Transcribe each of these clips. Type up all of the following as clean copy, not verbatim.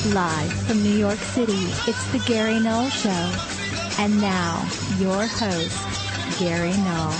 Live from New York City, it's the Gary Null Show. And now, your host, Gary Null.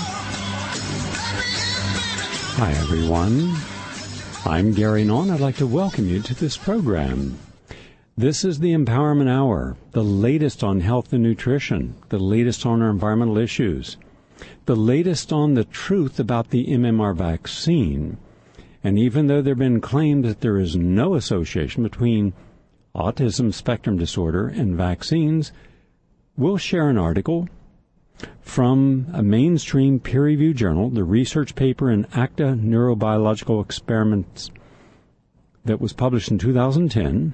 Hi, everyone. I'm Gary Null, and I'd like to welcome you to this program. This is the Empowerment Hour, the latest on health and nutrition, the latest on our environmental issues, the latest on the truth about the MMR vaccine. And even though there have been claims that there is no association between autism spectrum disorder and vaccines, we'll share an article from a mainstream peer-reviewed journal, the research paper in Acta Neurobiological Experiments that was published in 2010,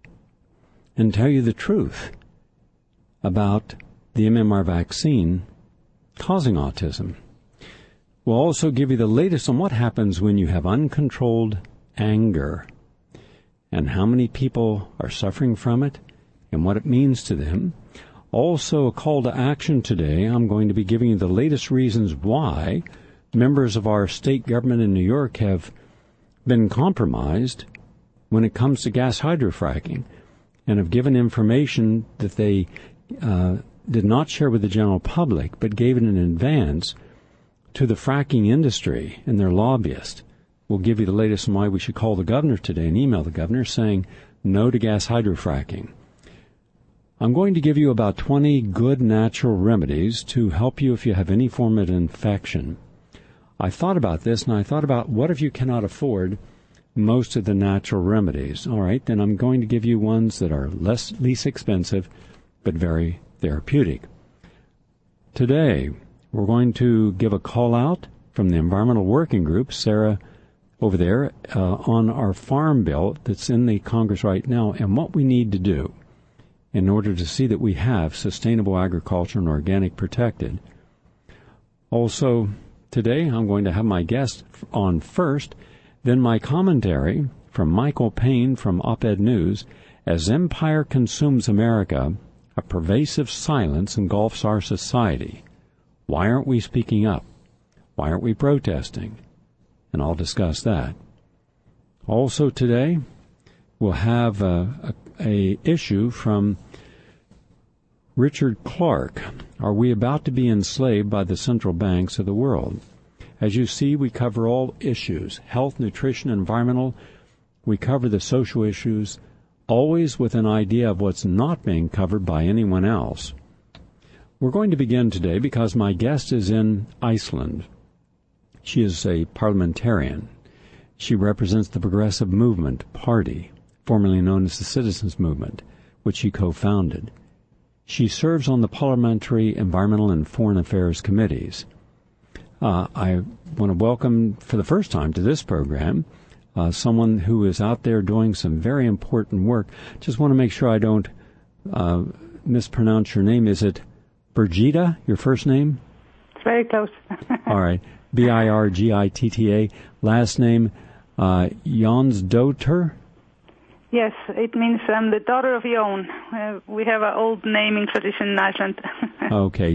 and tell you the truth about the MMR vaccine causing autism. We'll also give you the latest on what happens when you have uncontrolled anger and how many people are suffering from it and what it means to them. Also, a call to action today. I'm going to be giving you the latest reasons why members of our state government in New York have been compromised when it comes to gas hydrofracking and have given information that they did not share with the general public but gave it in advance to the fracking industry and their lobbyists. We'll give you the latest on why we should call the governor today and email the governor saying no to gas hydrofracking. I'm going to give you about 20 good natural remedies to help you if you have any form of infection. I thought about this, and I thought about what if you cannot afford most of the natural remedies. All right, then I'm going to give you ones that are least expensive but very therapeutic. Today, we're going to give a call out from the Environmental Working Group, Sarah over there, on our farm bill that's in the Congress right now and what we need to do in order to see that we have sustainable agriculture and organic protected. Also, today I'm going to have my guest on first, then my commentary from Michael Payne from Op-Ed News, As Empire Consumes America, a Pervasive Silence Engulfs Our Society. Why aren't we speaking up? Why aren't we protesting? And I'll discuss that. Also today, we'll have a issue from Richard Clark. Are we about to be enslaved by the central banks of the world? As you see, we cover all issues, health, nutrition, environmental. We cover the social issues, always with an idea of what's not being covered by anyone else. We're going to begin today because my guest is in Iceland. She is a parliamentarian. She represents the Progressive Movement Party, formerly known as the Citizens Movement, which she co-founded. She serves on the Parliamentary, Environmental, and Foreign Affairs Committees. I want to welcome for the first time to this program someone who is out there doing some very important work. Just want to make sure I don't mispronounce your name. Is it Birgitta, your first name? It's very close. All right. Birgitta. Last name, Jonsdottir? Yes, it means I'm the daughter of Jon. We have an old naming tradition in Iceland. Okay,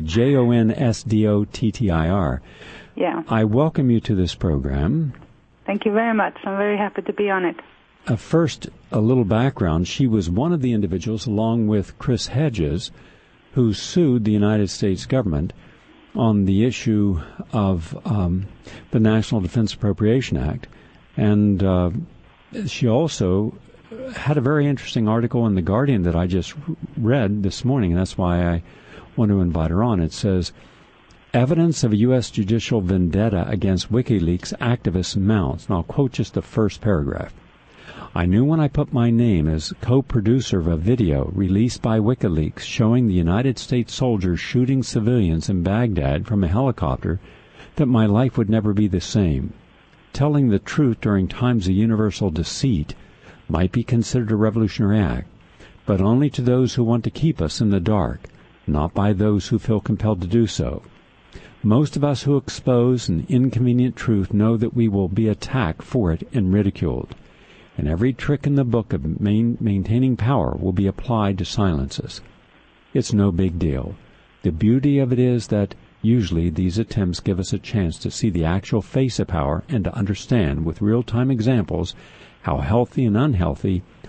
Jonsdottir. Yeah. I welcome you to this program. Thank you very much. I'm very happy to be on it. First, a little background. She was one of the individuals, along with Chris Hedges, who sued the United States government on the issue of the National Defense Appropriation Act. And she also had a very interesting article in The Guardian that I just read this morning, and that's why I want to invite her on. It says, evidence of a U.S. judicial vendetta against WikiLeaks activists mounts. And I'll quote just the first paragraph. I knew when I put my name as co-producer of a video released by WikiLeaks showing the United States soldiers shooting civilians in Baghdad from a helicopter that my life would never be the same. Telling the truth during times of universal deceit might be considered a revolutionary act, but only to those who want to keep us in the dark, not by those who feel compelled to do so. Most of us who expose an inconvenient truth know that we will be attacked for it and ridiculed. And every trick in the book of maintaining power will be applied to silence us. It's no big deal. The beauty of it is that usually these attempts give us a chance to see the actual face of power and to understand with real-time examples how healthy and unhealthy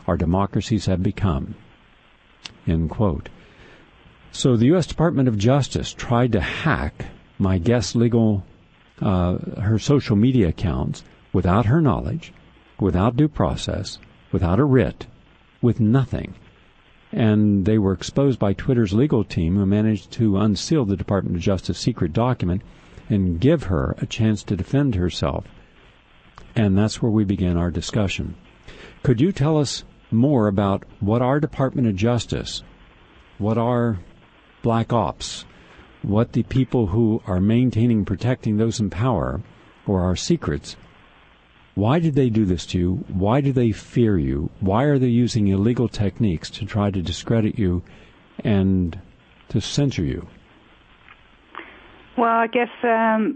our democracies have become. End quote. So the U.S. Department of Justice tried to hack my guest's her social media accounts without her knowledge, without due process, without a writ, with nothing. And they were exposed by Twitter's legal team, who managed to unseal the Department of Justice secret document and give her a chance to defend herself. And that's where we began our discussion. Could you tell us more about what our Department of Justice, what our black ops, what the people who are maintaining, protecting those in power, or our secrets, why did they do this to you? Why do they fear you? Why are they using illegal techniques to try to discredit you and to censor you? Well, I guess that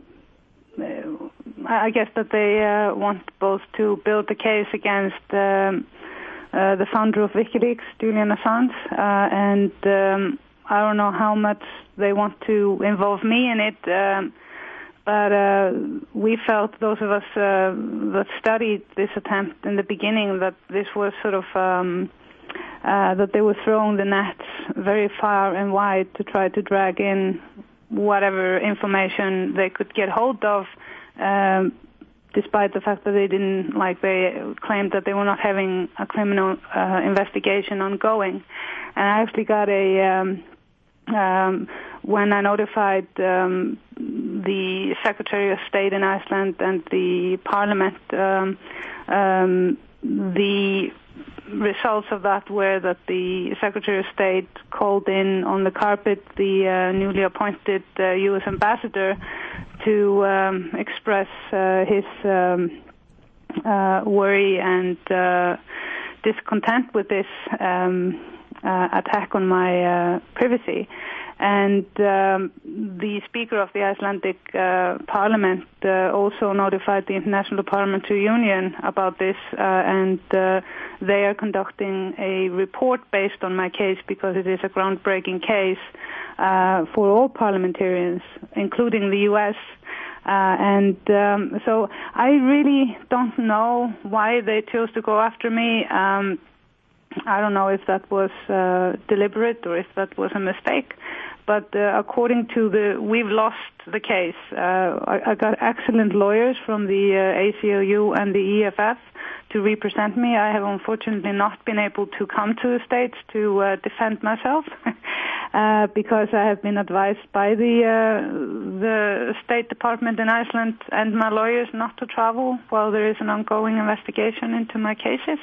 they want both to build the case against the founder of WikiLeaks, Julian Assange, and I don't know how much they want to involve me in it. But we felt, those of us that studied this attempt in the beginning, that this was sort of that they were throwing the nets very far and wide to try to drag in whatever information they could get hold of, despite the fact that they claimed that they were not having a criminal investigation ongoing. And I actually got when I notified the Secretary of State in Iceland and the Parliament, the results of that were that the Secretary of State called in on the carpet the newly appointed U.S. ambassador to express his worry and discontent with this attack on my privacy. And the Speaker of the Icelandic Parliament also notified the International Parliamentary Union about this, and they are conducting a report based on my case, because it is a groundbreaking case for all parliamentarians, including the U.S., so I really don't know why they chose to go after me. I don't know if that was deliberate or if that was a mistake. But according to we've lost the case. I got excellent lawyers from the ACLU and the EFF to represent me. I have unfortunately not been able to come to the States to defend myself because I have been advised by the State Department in Iceland and my lawyers not to travel while there is an ongoing investigation into my cases.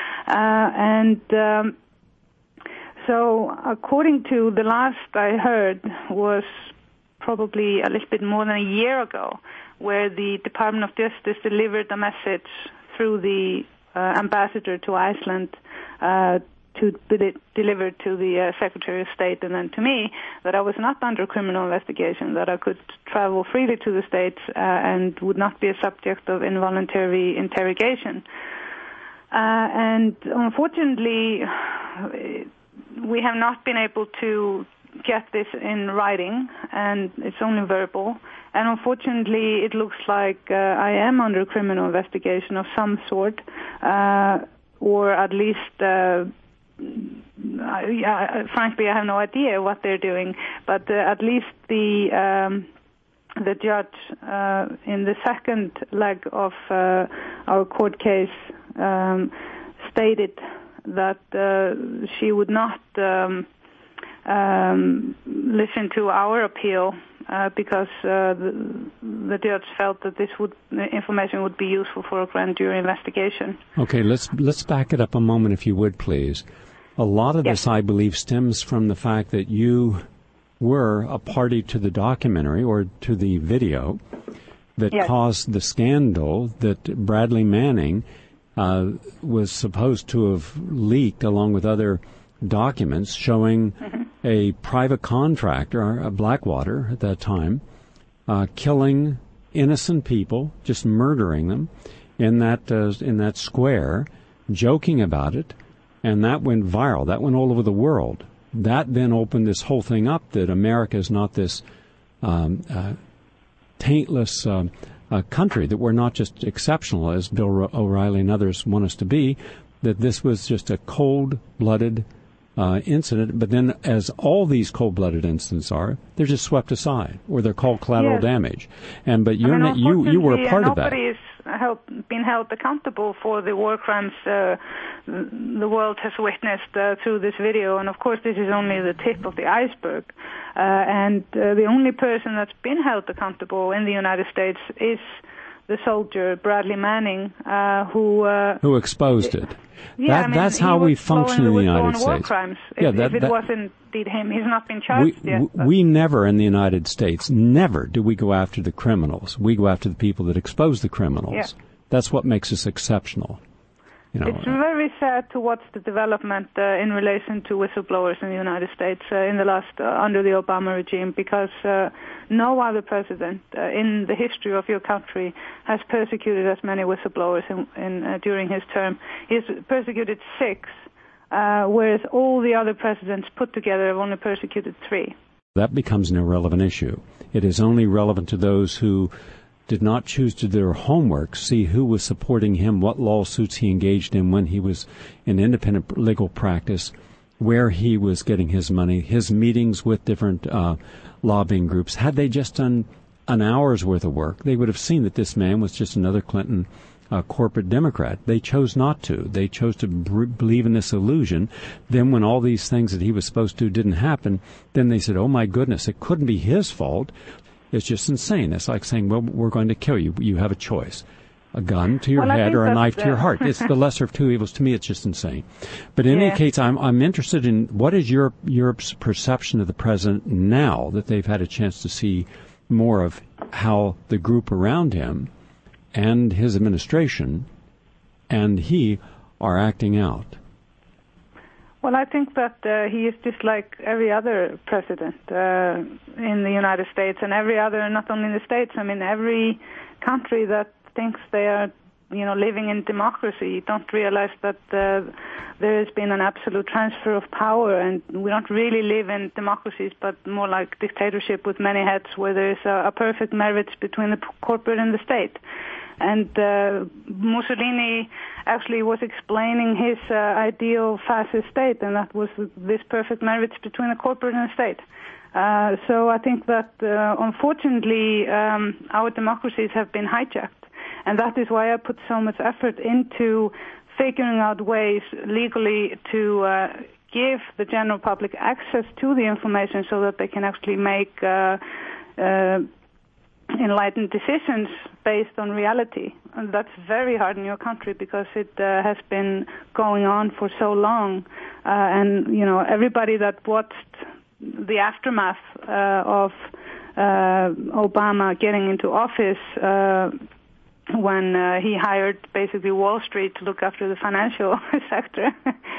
So according to the last I heard was probably a little bit more than a year ago, where the Department of Justice delivered a message through the ambassador to Iceland to be delivered to the Secretary of State and then to me, that I was not under criminal investigation, that I could travel freely to the States and would not be a subject of involuntary interrogation. And unfortunately, we have not been able to get this in writing, and it's only verbal. And unfortunately, it looks like I am under criminal investigation of some sort, or at least, frankly, I have no idea what they're doing. But at least the judge in the second leg of our court case stated that she would not listen to our appeal because the judge felt that this information would be useful for a grand jury investigation. Okay, let's back it up a moment, if you would, please. A lot of this, I believe, stems from the fact that you were a party to the documentary or to the video that caused the scandal that Bradley Manning was supposed to have leaked, along with other documents showing a private contractor, Blackwater at that time, killing innocent people, just murdering them in that square, joking about it, and that went viral. That went all over the world. That then opened this whole thing up, that America is not this taintless country, that we're not just exceptional, as Bill O'Reilly and others want us to be, that this was just a cold-blooded incident, but then as all these cold-blooded incidents are, they're just swept aside, or they're called collateral damage. But you were a part of that. Nobody has been held accountable for the war crimes the world has witnessed through this video, and of course this is only the tip of the iceberg. The only person that's been held accountable in the United States is the soldier Bradley Manning, who exposed it. Yeah, that's how we function in the United States. War crimes. If it wasn't indeed him, he's not been charged yet. We never in the United States, never do we go after the criminals. We go after the people that expose the criminals. Yeah. That's what makes us exceptional. It's very sad to watch the development in relation to whistleblowers in the United States in the last under the Obama regime, because no other president in the history of your country has persecuted as many whistleblowers during his term. He's persecuted 6, whereas all the other presidents put together have only persecuted 3. That becomes an irrelevant issue. It is only relevant to those who did not choose to do their homework, see who was supporting him, what lawsuits he engaged in when he was in independent legal practice, where he was getting his money, his meetings with different lobbying groups. Had they just done an hour's worth of work, they would have seen that this man was just another Clinton corporate Democrat. They chose not to. They chose to believe in this illusion. Then when all these things that he was supposed to do didn't happen, then they said, oh my goodness, it couldn't be his fault. It's just insane. It's like saying, well, we're going to kill you. You have a choice. A gun to your head or a knife to your heart. It's the lesser of two evils. To me, it's just insane. But in any case, I'm interested in what is Europe's perception of the president now that they've had a chance to see more of how the group around him and his administration and he are acting out. Well, I think that he is just like every other president in the United States, and every other, not only in the States, I mean every country that thinks they are, living in democracy, don't realize that there has been an absolute transfer of power, and we don't really live in democracies, but more like dictatorship with many heads, where there is a perfect marriage between the corporate and the state. And Mussolini actually was explaining his ideal fascist state, and that was this perfect marriage between the corporate and the state. So I think that, unfortunately, our democracies have been hijacked. And that is why I put so much effort into figuring out ways legally to give the general public access to the information so that they can actually make enlightened decisions based on reality. And that's very hard in your country because it has been going on for so long. And, everybody that watched the aftermath of Obama getting into office when he hired basically Wall Street to look after the financial sector,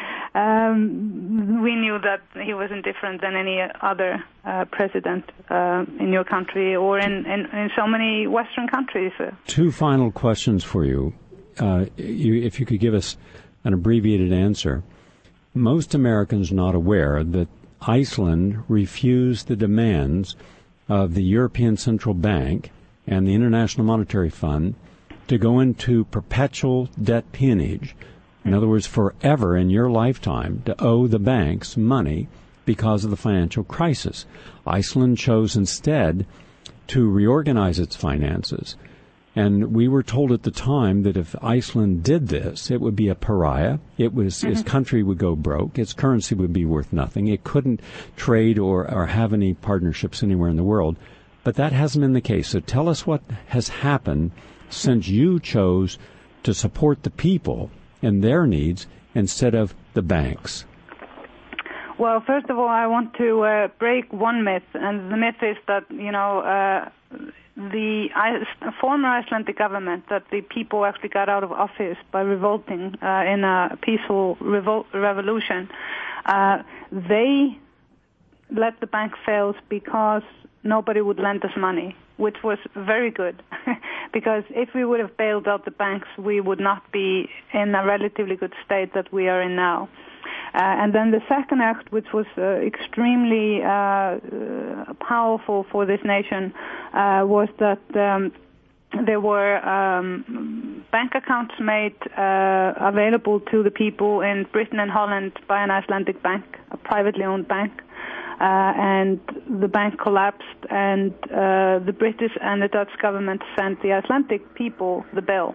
we knew that he wasn't different than any other president in your country or in so many Western countries. 2 final questions for you. If you could give us an abbreviated answer. Most Americans are not aware that Iceland refused the demands of the European Central Bank and the International Monetary Fund to go into perpetual debt peonage. In other words, forever in your lifetime to owe the banks money because of the financial crisis. Iceland chose instead to reorganize its finances. And we were told at the time that if Iceland did this, it would be a pariah. Its country would go broke. Its currency would be worth nothing. It couldn't trade or have any partnerships anywhere in the world. But that hasn't been the case. So tell us what has happened since you chose to support the people and their needs instead of the banks. Well, first of all, I want to break one myth, and the myth is that, the former Icelandic government, that the people actually got out of office by revolting in a peaceful revolution. They let the bank fail because nobody would lend us money, which was very good, because if we would have bailed out the banks, we would not be in a relatively good state that we are in now. And then the second act, which was extremely powerful for this nation, was that there were bank accounts made available to the people in Britain and Holland by an Icelandic bank, a privately owned bank. And the bank collapsed, and the British and the Dutch government sent the Icelandic people the bill.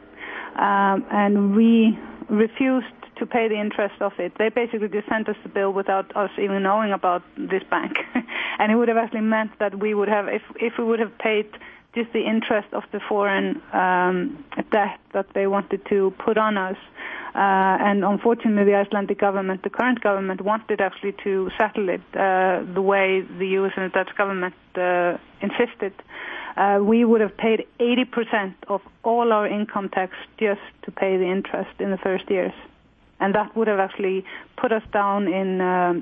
And we refused to pay the interest of it. They basically just sent us the bill without us even knowing about this bank. And it would have actually meant that we would have, if we would have paid just the interest of the foreign debt that they wanted to put on us. And unfortunately, the Icelandic government, the current government, wanted actually to settle it the way the U.S. and the Dutch government insisted. We would have paid 80% of all our income tax just to pay the interest in the first years. And that would have actually put us down in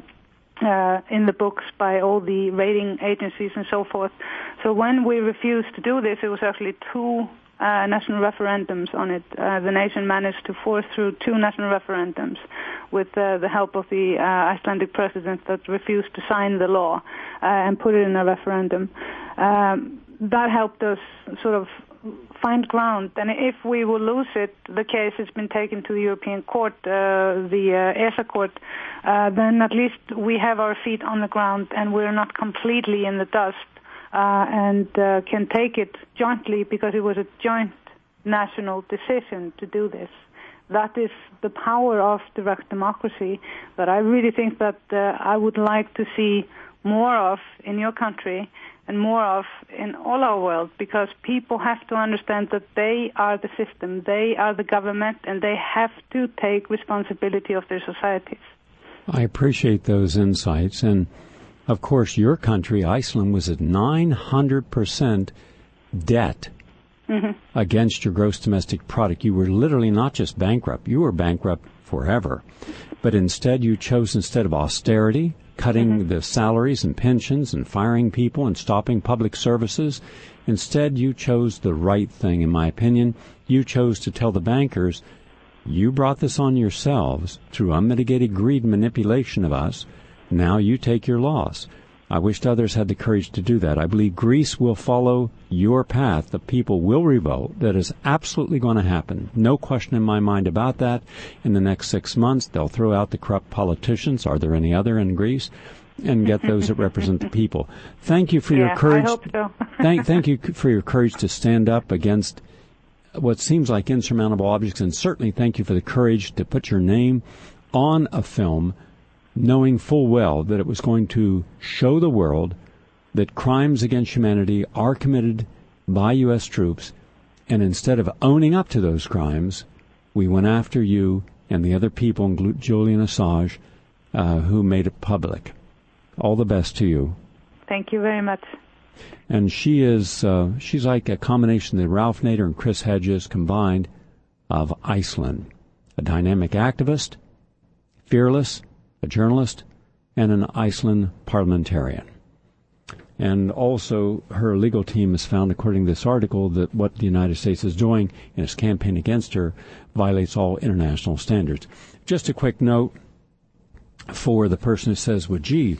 the books by all the rating agencies and so forth. So when we refused to do this, it was actually two national referendums on it. The nation managed to force through two national referendums with the help of the Icelandic president that refused to sign the law and put it in a referendum. That helped us sort of find ground. And if we will lose it, the case has been taken to the European Court, the ESA Court, then at least we have our feet on the ground and we're not completely in the dust. And can take it jointly because it was a joint national decision to do this. That is the power of direct democracy that I really think that I would like to see more of in your country and more of in all our world, because people have to understand that they are the system, they are the government, and they have to take responsibility of their societies. I appreciate those insights, and of course, your country, Iceland, was at 900% debt against your gross domestic product. You were literally not just bankrupt. You were bankrupt forever. But instead, you chose, instead of austerity, cutting the salaries and pensions and firing people and stopping public services, instead you chose the right thing, in my opinion. You chose to tell the bankers, you brought this on yourselves through unmitigated greed and manipulation of us. Now you take your loss. I wished others had the courage to do that. I believe Greece will follow your path. The people will revolt. That is absolutely going to happen. No question in my mind about that. In the next 6 months, they'll throw out the corrupt politicians. Are there any other in Greece? And get those that represent the people. Thank you for your courage. I hope so. thank you for your courage to stand up against what seems like insurmountable objects. And certainly thank you for the courage to put your name on a film, knowing full well that it was going to show the world that crimes against humanity are committed by U.S. troops, and instead of owning up to those crimes, we went after you and the other people, including Julian Assange, who made it public. All the best to you. Thank you very much. And she's like a combination of Ralph Nader and Chris Hedges combined of Iceland, a dynamic activist, fearless, a journalist, and an Iceland parliamentarian. And also, her legal team has found, according to this article, that what the United States is doing in its campaign against her violates all international standards. Just a quick note for the person who says, well, gee,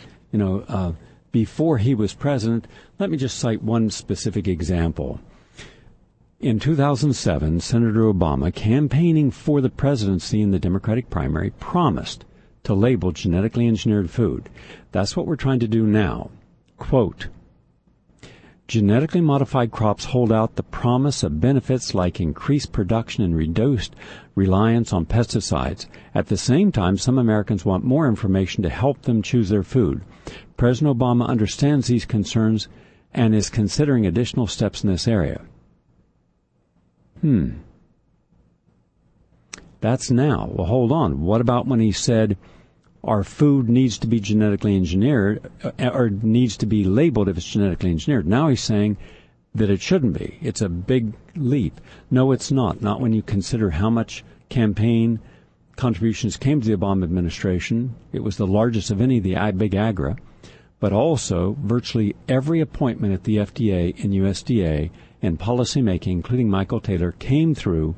before he was president, let me just cite one specific example. In 2007, Senator Obama, campaigning for the presidency in the Democratic primary, promised to label genetically engineered food. That's what we're trying to do now. Quote, genetically modified crops hold out the promise of benefits like increased production and reduced reliance on pesticides. At the same time, some Americans want more information to help them choose their food. President Obama understands these concerns and is considering additional steps in this area. That's now. Well, hold on. What about when he said our food needs to be genetically engineered or needs to be labeled if it's genetically engineered? Now he's saying that it shouldn't be. It's a big leap. No, it's not. Not when you consider how much campaign contributions came to the Obama administration. It was the largest of any of the big agra. But also virtually every appointment at the FDA and USDA and policymaking, including Michael Taylor, came through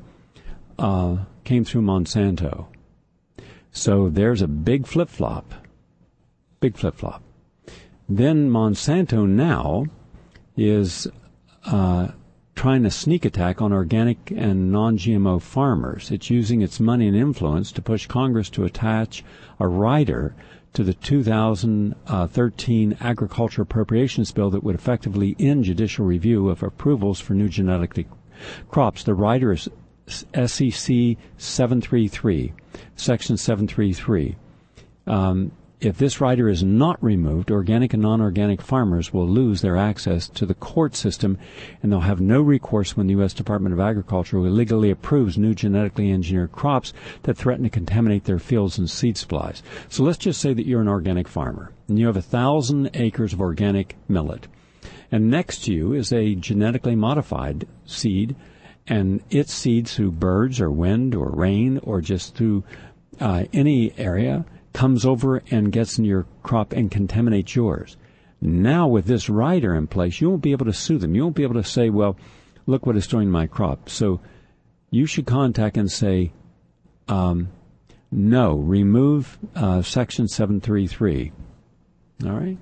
Monsanto. So there's a big flip-flop. Big flip-flop. Then Monsanto now is trying to sneak attack on organic and non-GMO farmers. It's using its money and influence to push Congress to attach a rider to the 2013 Agriculture Appropriations Bill that would effectively end judicial review of approvals for new genetically crops. The rider is SEC 733, Section 733. If this rider is not removed, organic and non-organic farmers will lose their access to the court system, and they'll have no recourse when the U.S. Department of Agriculture illegally approves new genetically engineered crops that threaten to contaminate their fields and seed supplies. So let's just say that you're an organic farmer, and you have 1,000 acres of organic millet. And next to you is a genetically modified seed, and its seeds through birds or wind or rain or just through any area comes over and gets in your crop and contaminates yours. Now with this rider in place, you won't be able to sue them. You won't be able to say, well, look what it's doing to my crop. So you should contact and say, no, remove Section 733. All right?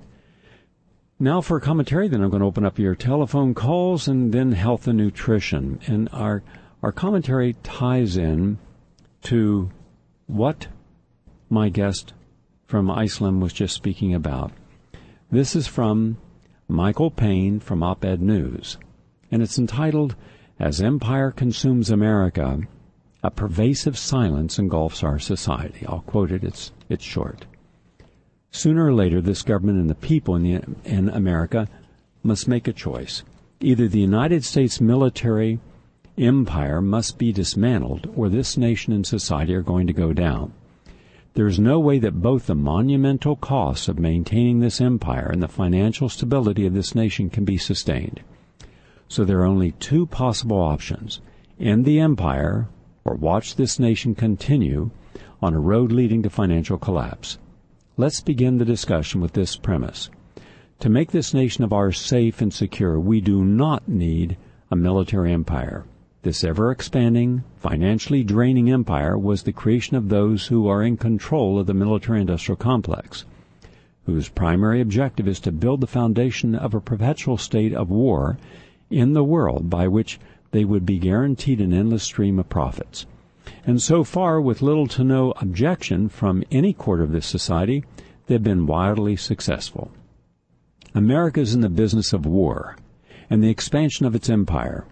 Now for a commentary, then I'm going to open up your telephone calls and then health and nutrition. And our commentary ties in to what my guest from Iceland was just speaking about. This is from Michael Payne from Op-Ed News, and it's entitled, As Empire Consumes America, A Pervasive Silence Engulfs Our Society. I'll quote it. It's short. Sooner or later, this government and the people in America must make a choice. Either the United States military empire must be dismantled, or this nation and society are going to go down. There is no way that both the monumental costs of maintaining this empire and the financial stability of this nation can be sustained. So there are only two possible options: end the empire or watch this nation continue on a road leading to financial collapse. Let's begin the discussion with this premise. To make this nation of ours safe and secure, we do not need a military empire. This ever-expanding, financially draining empire was the creation of those who are in control of the military-industrial complex, whose primary objective is to build the foundation of a perpetual state of war in the world by which they would be guaranteed an endless stream of profits. And so far, with little to no objection from any quarter of this society, they've been wildly successful. America is in the business of war and the expansion of its empire.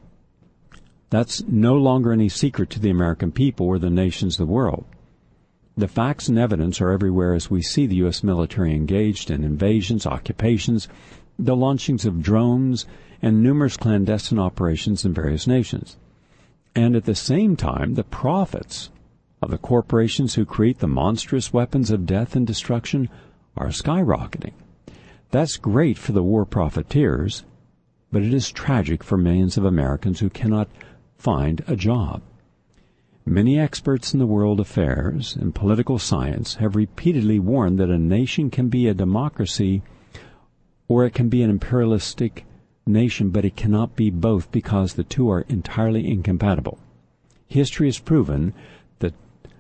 That's no longer any secret to the American people or the nations of the world. The facts and evidence are everywhere as we see the U.S. military engaged in invasions, occupations, the launchings of drones, and numerous clandestine operations in various nations. And at the same time, the profits of the corporations who create the monstrous weapons of death and destruction are skyrocketing. That's great for the war profiteers, but it is tragic for millions of Americans who cannot find a job. Many experts in the world affairs and political science have repeatedly warned that a nation can be a democracy or it can be an imperialistic nation, but it cannot be both because the two are entirely incompatible. History has proven that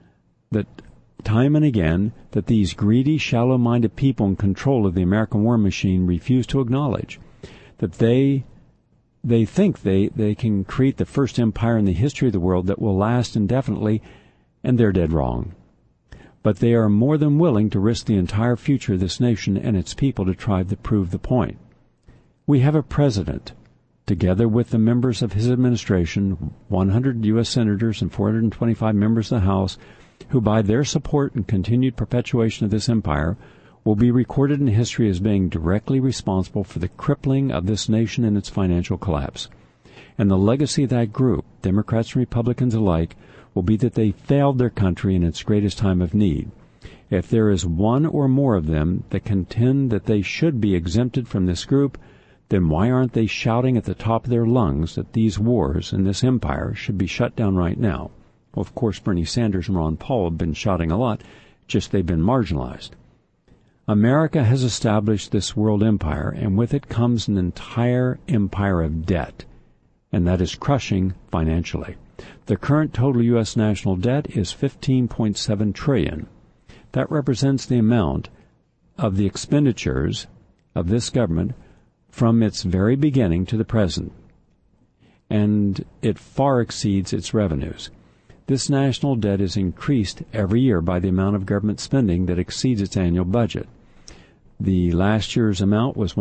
time and again that these greedy, shallow-minded people in control of the American war machine refuse to acknowledge that they think they can create the first empire in the history of the world that will last indefinitely, and they're dead wrong. But they are more than willing to risk the entire future of this nation and its people to try to prove the point. We have a president, together with the members of his administration, 100 U.S. senators and 425 members of the House, who by their support and continued perpetuation of this empire will be recorded in history as being directly responsible for the crippling of this nation and its financial collapse. And the legacy of that group, Democrats and Republicans alike, will be that they failed their country in its greatest time of need. If there is one or more of them that contend that they should be exempted from this group, then why aren't they shouting at the top of their lungs that these wars and this empire should be shut down right now? Well, of course, Bernie Sanders and Ron Paul have been shouting a lot, just they've been marginalized. America has established this world empire, and with it comes an entire empire of debt, and that is crushing financially. The current total U.S. national debt is $15.7 trillion. That represents the amount of the expenditures of this government from its very beginning to the present. and it far exceeds its revenues. This national debt is increased every year by the amount of government spending that exceeds its annual budget. The last year's amount was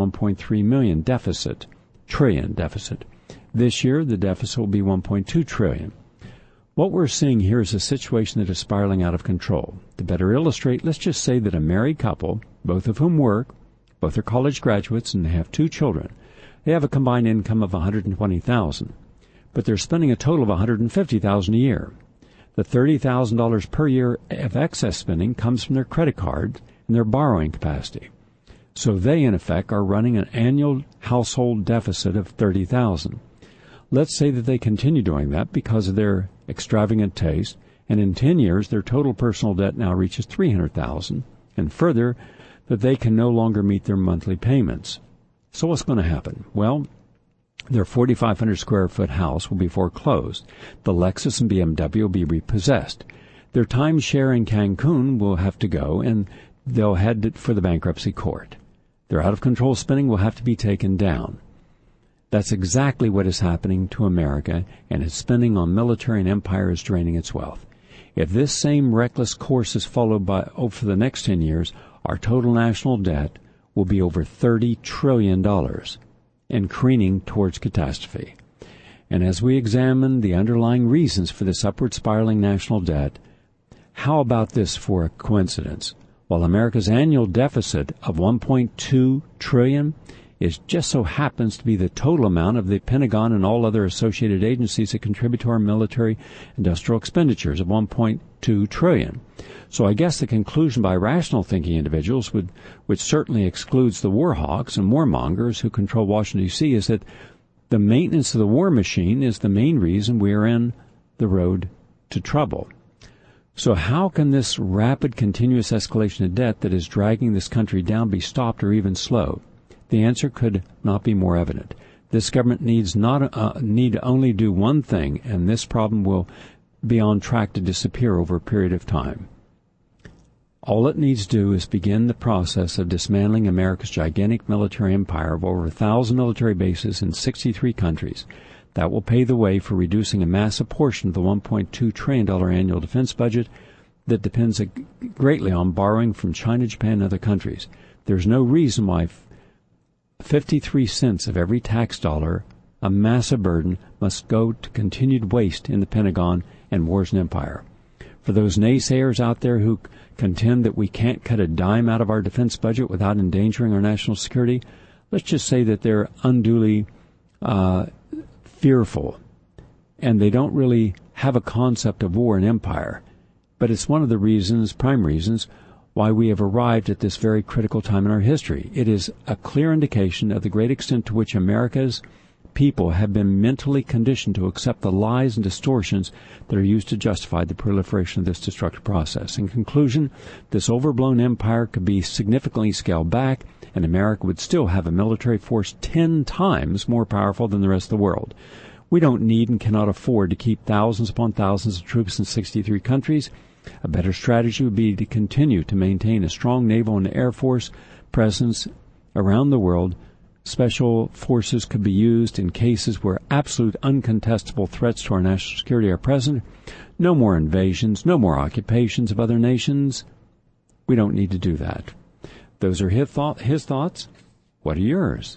1.3 trillion deficit. This year, the deficit will be 1.2 trillion. What we're seeing here is a situation that is spiraling out of control. To better illustrate, let's just say that a married couple, both of whom work, both are college graduates, and they have 2 children. They have a combined income of $120,000, but they're spending a total of $150,000 a year. The $30,000 per year of excess spending comes from their credit cards and their borrowing capacity. So they, in effect, are running an annual household deficit of $30,000. Let's say that they continue doing that because of their extravagant taste, and in 10 years their total personal debt now reaches $300,000, and further, that they can no longer meet their monthly payments. So what's going to happen? Well, their 4,500 square foot house will be foreclosed. The Lexus and BMW will be repossessed. Their timeshare in Cancun will have to go, and they'll head for the bankruptcy court. Their out-of-control spending will have to be taken down. That's exactly what is happening to America, and its spending on military and empire is draining its wealth. If this same reckless course is followed for the next 10 years, our total national debt will be over $30 trillion and careening towards catastrophe. And as we examine the underlying reasons for this upward spiraling national debt, how about this for a coincidence? While America's annual deficit of $1.2 trillion is just so happens to be the total amount of the Pentagon and all other associated agencies that contribute to our military industrial expenditures of $1.2 trillion. So I guess the conclusion by rational thinking individuals, which certainly excludes the war hawks and warmongers who control Washington, D.C., is that the maintenance of the war machine is the main reason we are in the road to trouble. So how can this rapid, continuous escalation of debt that is dragging this country down be stopped or even slowed? The answer could not be more evident. This government need only do one thing, and this problem will be on track to disappear over a period of time. All it needs to do is begin the process of dismantling America's gigantic military empire of over 1,000 military bases in 63 countries. That will pave the way for reducing a massive portion of the $1.2 trillion annual defense budget that depends greatly on borrowing from China, Japan, and other countries. There's no reason why 53 cents of every tax dollar, a massive burden, must go to continued waste in the Pentagon and wars and empire. For those naysayers out there who contend that we can't cut a dime out of our defense budget without endangering our national security, let's just say that they're unduly fearful, and they don't really have a concept of war and empire. But it's one of the prime reasons, why we have arrived at this very critical time in our history. It is a clear indication of the great extent to which America's people have been mentally conditioned to accept the lies and distortions that are used to justify the proliferation of this destructive process. In conclusion, this overblown empire could be significantly scaled back, and America would still have a military force 10 times more powerful than the rest of the world. We don't need and cannot afford to keep thousands upon thousands of troops in 63 countries. A better strategy would be to continue to maintain a strong naval and air force presence around the world. Special forces could be used in cases where absolute uncontestable threats to our national security are present. No more invasions, no more occupations of other nations. We don't need to do that. Those are his thoughts. What are yours?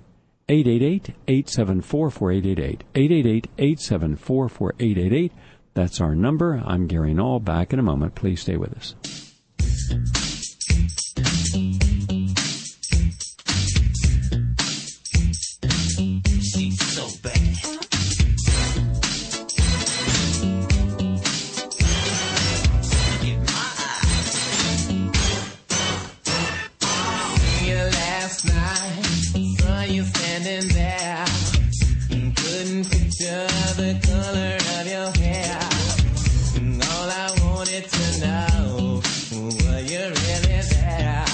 888-874-4888. 888-874-4888. That's our number. I'm Gary Null. Back in a moment. Please stay with us. She's so bad. In my eyes. You last night, saw you standing there. Couldn't picture the color of your hair. All I wanted to know, were you really there?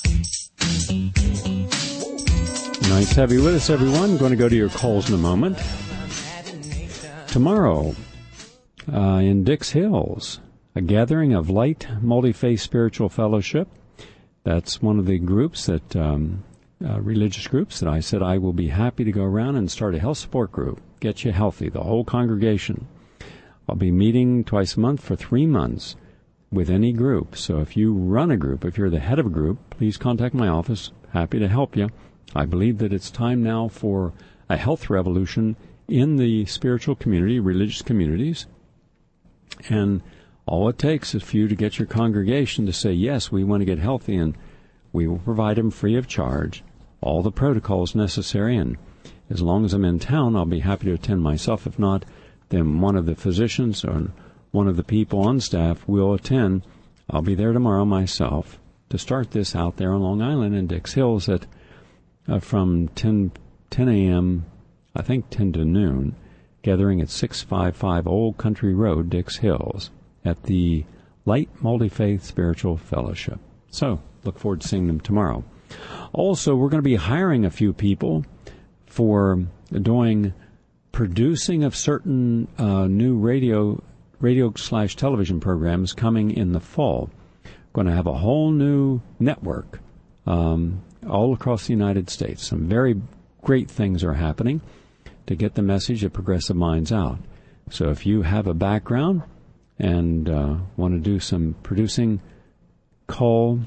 Nice to have you with us, everyone. Going to go to your calls in a moment. Tomorrow, in Dix Hills, a gathering of Light Multi-Faith Spiritual Fellowship. That's one of the groups that, religious groups that I said I will be happy to go around and start a health support group. get you healthy, the whole congregation. I'll be meeting twice a month for 3 months with any group. So if you run a group, if you're the head of a group, please contact my office. Happy to help you. I believe that it's time now for a health revolution in the spiritual community, religious communities. And all it takes is for you to get your congregation to say, yes, we want to get healthy, and we will provide them free of charge all the protocols necessary. And as long as I'm in town, I'll be happy to attend myself. If not, then one of the physicians or one of the people on staff will attend. I'll be there tomorrow myself to start this out there on Long Island in Dix Hills at from 10 a.m., I think 10 to noon, gathering at 655 Old Country Road, Dix Hills, at the Light Multi-Faith Spiritual Fellowship. So, look forward to seeing them tomorrow. Also, we're going to be hiring a few people for doing producing of certain new radio/television programs coming in the fall. Going to have a whole new network all across the United States. Some very great things are happening to get the message of Progressive Minds out. So if you have a background and want to do some producing, call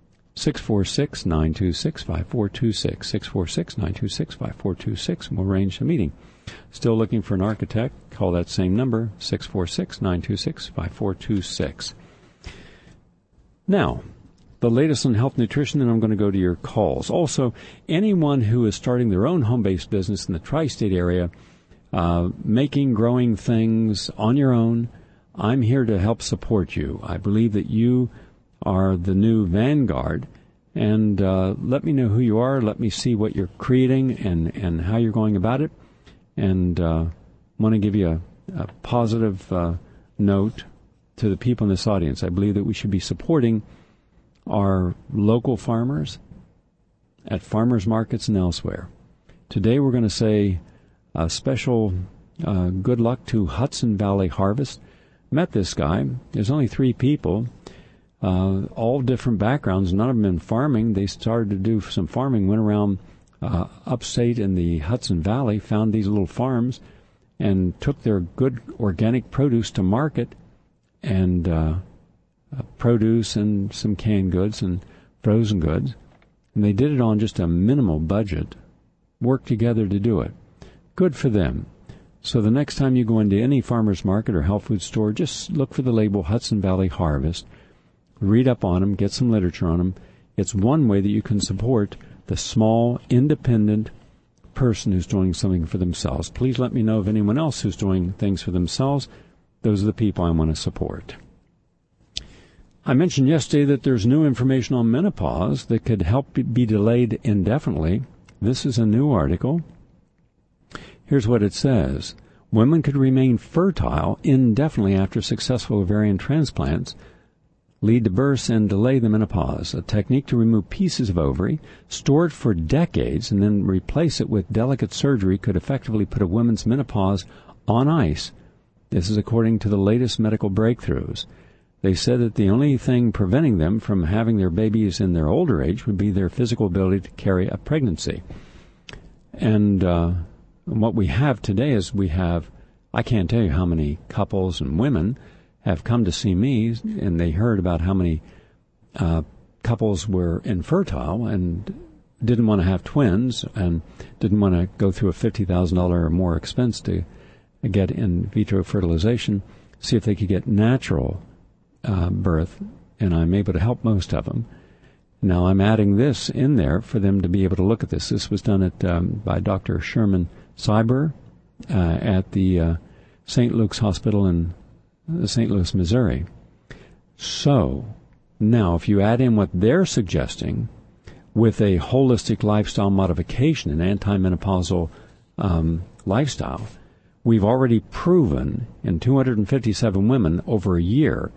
646-926-5426, 646-926-5426, and we'll arrange a meeting. Still looking for an architect? Call that same number, 646-926-5426. Now, the latest on health nutrition, then I'm going to go to your calls. Also, anyone who is starting their own home-based business in the tri-state area, making, growing things on your own, I'm here to help support you. I believe that you are the new vanguard, and let me know who you are. Let me see what you're creating and how you're going about it. And want to give you a positive note to the people in this audience. I believe that we should be supporting our local farmers at farmers markets and elsewhere. Today we're going to say a special good luck to Hudson Valley Harvest. Met this guy. There's only 3 people, all different backgrounds, none of them in farming. They started to do some farming, went around upstate in the Hudson Valley, found these little farms, and took their good organic produce to market, and produce and some canned goods and frozen goods. And they did it on just a minimal budget, worked together to do it. Good for them. So the next time you go into any farmer's market or health food store, just look for the label Hudson Valley Harvest. Read up on them, get some literature on them. It's one way that you can support the small, independent person who's doing something for themselves. Please let me know of anyone else who's doing things for themselves. Those are the people I want to support. I mentioned yesterday that there's new information on menopause that could help be delayed indefinitely. This is a new article. Here's what it says. Women could remain fertile indefinitely after successful ovarian transplants, lead to births, and delay the menopause. A technique to remove pieces of ovary, store it for decades, and then replace it with delicate surgery could effectively put a woman's menopause on ice. This is according to the latest medical breakthroughs. They said that the only thing preventing them from having their babies in their older age would be their physical ability to carry a pregnancy. And what we have today is I can't tell you how many couples and women have come to see me, and they heard about how many couples were infertile and didn't want to have twins and didn't want to go through a $50,000 or more expense to get in vitro fertilization, see if they could get natural birth, and I'm able to help most of them. Now I'm adding this in there for them to be able to look at this. This was done by Dr. Sherman Cyber at the St. Luke's Hospital in St. Louis, Missouri. So now if you add in what they're suggesting with a holistic lifestyle modification, an anti-menopausal lifestyle, we've already proven in 257 women over a year,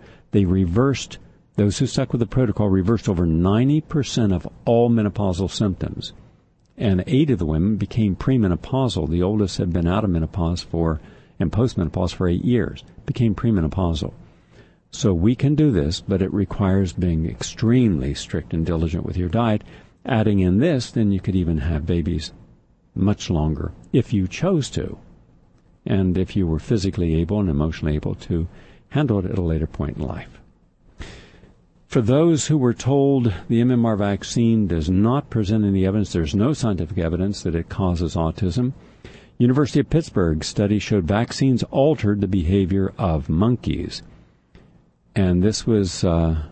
those who stuck with the protocol reversed over 90% of all menopausal symptoms. And 8 of the women became premenopausal. The oldest had been out of menopause and postmenopause for 8 years, became premenopausal. So we can do this, but it requires being extremely strict and diligent with your diet. Adding in this, then you could even have babies much longer if you chose to. and if you were physically able and emotionally able to handle it at a later point in life. For those who were told the MMR vaccine does not present any evidence, there's no scientific evidence that it causes autism, University of Pittsburgh study showed vaccines altered the behavior of monkeys. And this was a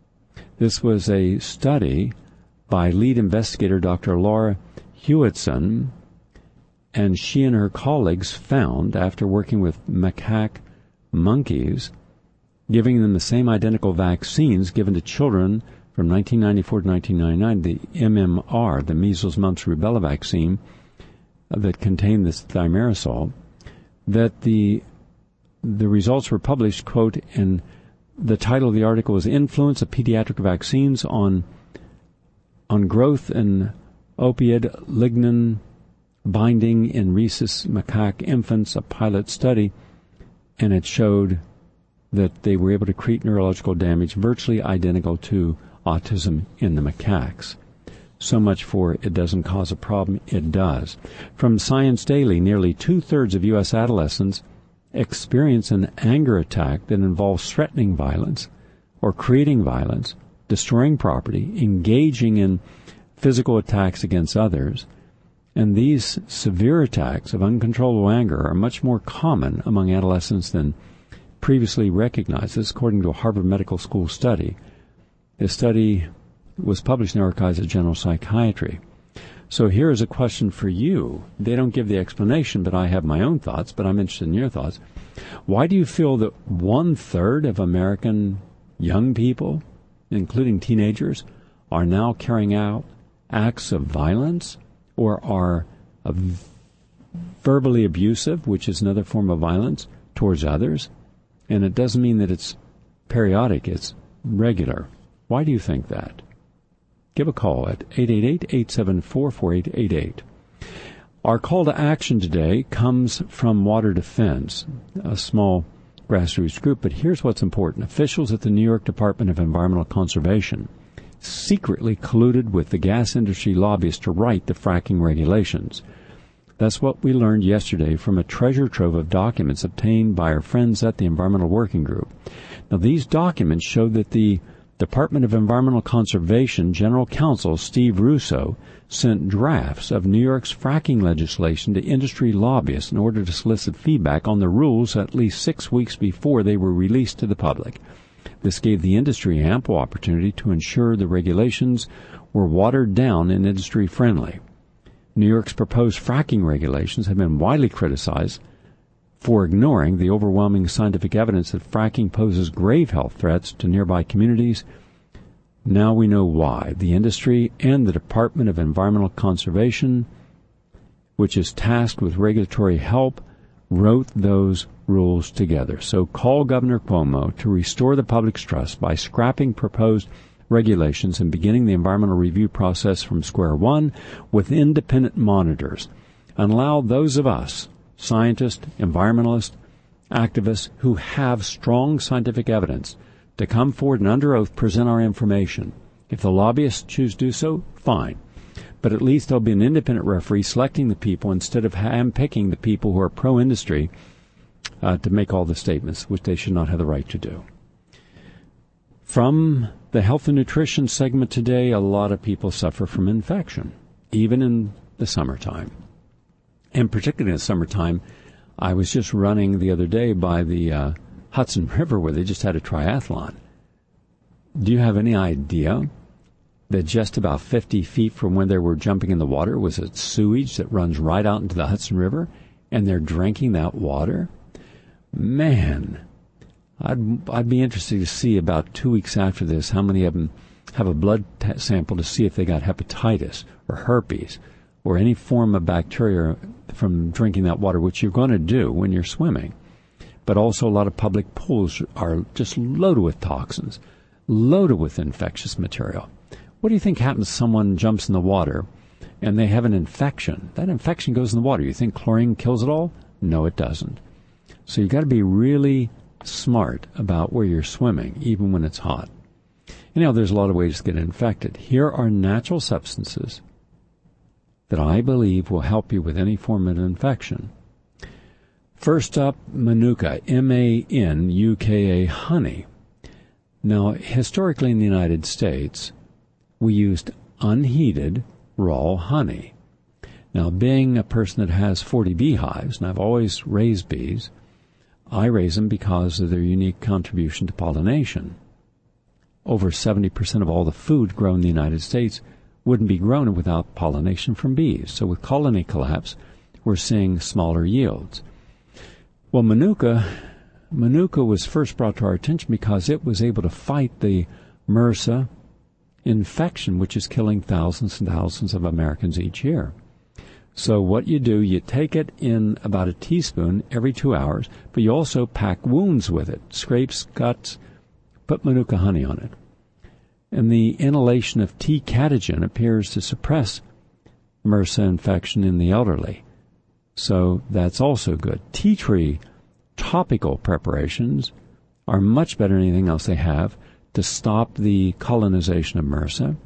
study by lead investigator Dr. Laura Hewitson, and she and her colleagues found, after working with macaque monkeys, giving them the same identical vaccines given to children from 1994 to 1999, the MMR, the measles, mumps, rubella vaccine that contained this thimerosal, that the results were published, quote, and the title of the article was Influence of Pediatric Vaccines on Growth and Opioid Lignin Binding in Rhesus Macaque Infants, a pilot study, and it showed that they were able to create neurological damage virtually identical to autism in the macaques. So much for it doesn't cause a problem. It does. From Science Daily, nearly 2/3 of U.S. adolescents experience an anger attack that involves threatening violence or creating violence, destroying property, engaging in physical attacks against others. And these severe attacks of uncontrollable anger are much more common among adolescents than previously recognized. This according to a Harvard Medical School study. This study was published in the Archives of General Psychiatry. So here is a question for you. They don't give the explanation, but I have my own thoughts, but I'm interested in your thoughts. Why do you feel that 1/3 of American young people, including teenagers, are now carrying out acts of violence or are verbally abusive, which is another form of violence, towards others? And it doesn't mean that it's periodic, it's regular. Why do you think that? Give a call at 888-874-4888. Our call to action today comes from Water Defense, a small grassroots group, but here's what's important. Officials at the New York Department of Environmental Conservation secretly colluded with the gas industry lobbyists to write the fracking regulations. That's what we learned yesterday from a treasure trove of documents obtained by our friends at the Environmental Working Group. Now, these documents show that the Department of Environmental Conservation General Counsel Steve Russo sent drafts of New York's fracking legislation to industry lobbyists in order to solicit feedback on the rules at least 6 weeks before they were released to the public. This gave the industry ample opportunity to ensure the regulations were watered down and industry-friendly. New York's proposed fracking regulations have been widely criticized for ignoring the overwhelming scientific evidence that fracking poses grave health threats to nearby communities. Now we know why. The industry and the Department of Environmental Conservation, which is tasked with regulatory help, wrote those rules together. So call Governor Cuomo to restore the public's trust by scrapping proposed regulations and beginning the environmental review process from square one with independent monitors, and allow those of us, scientists, environmentalists, activists who have strong scientific evidence to come forward and under oath present our information. If the lobbyists choose to do so, fine. But at least there'll be an independent referee selecting the people instead of handpicking the people who are pro-industry to make all the statements, which they should not have the right to do. From the health and nutrition segment today, a lot of people suffer from infection, even in the summertime. And particularly in the summertime, I was just running the other day by the Hudson River where they just had a triathlon. Do you have any idea that just about 50 feet from where they were jumping in the water was a sewage that runs right out into the Hudson River, and they're drinking that water? Man, I'd be interested to see about 2 weeks after this how many of them have a blood sample to see if they got hepatitis or herpes or any form of bacteria from drinking that water, which you're going to do when you're swimming. But also a lot of public pools are just loaded with toxins, loaded with infectious material. What do you think happens if someone jumps in the water and they have an infection? That infection goes in the water. You think chlorine kills it all? No, it doesn't. So you've got to be really smart about where you're swimming, even when it's hot. Anyhow, there's a lot of ways to get infected. Here are natural substances that I believe will help you with any form of infection. First up, Manuka, Manuka, honey. Now, historically in the United States, we used unheated raw honey. Now, being a person that has 40 beehives, and I've always raised bees, I raise them because of their unique contribution to pollination. Over 70% of all the food grown in the United States wouldn't be grown without pollination from bees. So with colony collapse, we're seeing smaller yields. Well, Manuka was first brought to our attention because it was able to fight the MRSA infection, which is killing thousands and thousands of Americans each year. So what you do, you take it in about a teaspoon every 2 hours, but you also pack wounds with it, scrapes, cuts, put Manuka honey on it. And the inhalation of T. catagen appears to suppress MRSA infection in the elderly. So that's also good. Tea tree topical preparations are much better than anything else they have to stop the colonization of MRSA.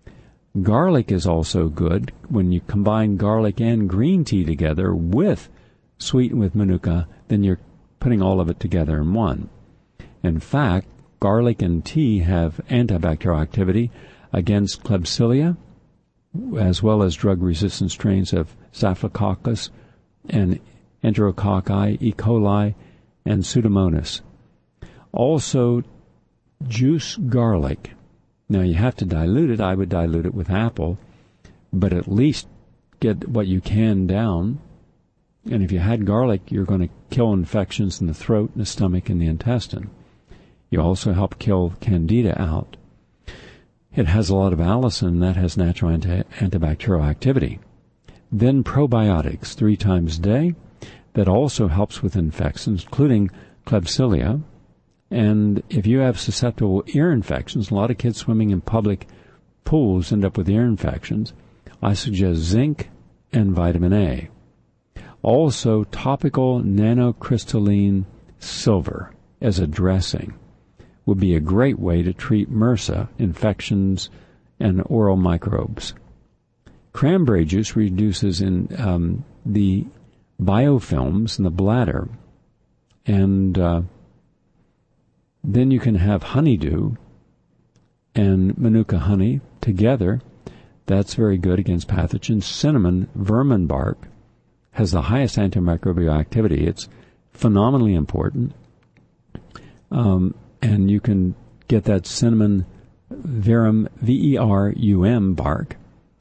Garlic is also good when you combine garlic and green tea together sweetened with Manuka, then you're putting all of it together in one. In fact, garlic and tea have antibacterial activity against Klebsiella, as well as drug-resistant strains of Staphylococcus and Enterococci, E. coli, and Pseudomonas. Also, juice garlic. Now, you have to dilute it. I would dilute it with apple, but at least get what you can down. And if you had garlic, you're going to kill infections in the throat, and the stomach, and the intestine. You also help kill candida out. It has a lot of allicin, that has natural antibacterial activity. Then probiotics 3 times a day. That also helps with infections, including Klebsiella. And if you have susceptible ear infections, a lot of kids swimming in public pools end up with ear infections. I suggest zinc and vitamin A. Also, topical nanocrystalline silver as a dressing would be a great way to treat MRSA infections and oral microbes. Cranberry juice reduces in the biofilms in the bladder, and then you can have honeydew and Manuka honey together. That's very good against pathogens. Cinnamon vermin bark has the highest antimicrobial activity. It's phenomenally important. And you can get that cinnamon verum, V-E-R-U-M bark.